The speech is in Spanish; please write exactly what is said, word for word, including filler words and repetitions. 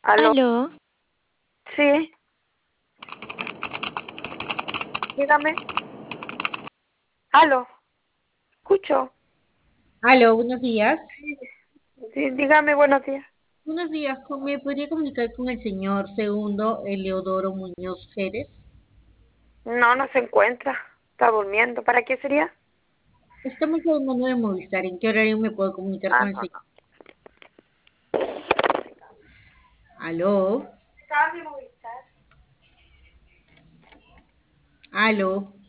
Aló, Aló, sí, dígame. Aló, escucho. Aló, buenos días. Sí, sí, dígame, buenos días. Buenos días, ¿cómo ¿me podría comunicar con el señor segundo Eleodoro Muñoz Jerez? No, no se encuentra. Está durmiendo. ¿Para qué sería? Estamos llamando de Movistar. ¿En qué horario me puedo comunicar Ah, con el no, señor? no. Aló, Está mi Movistar. aló.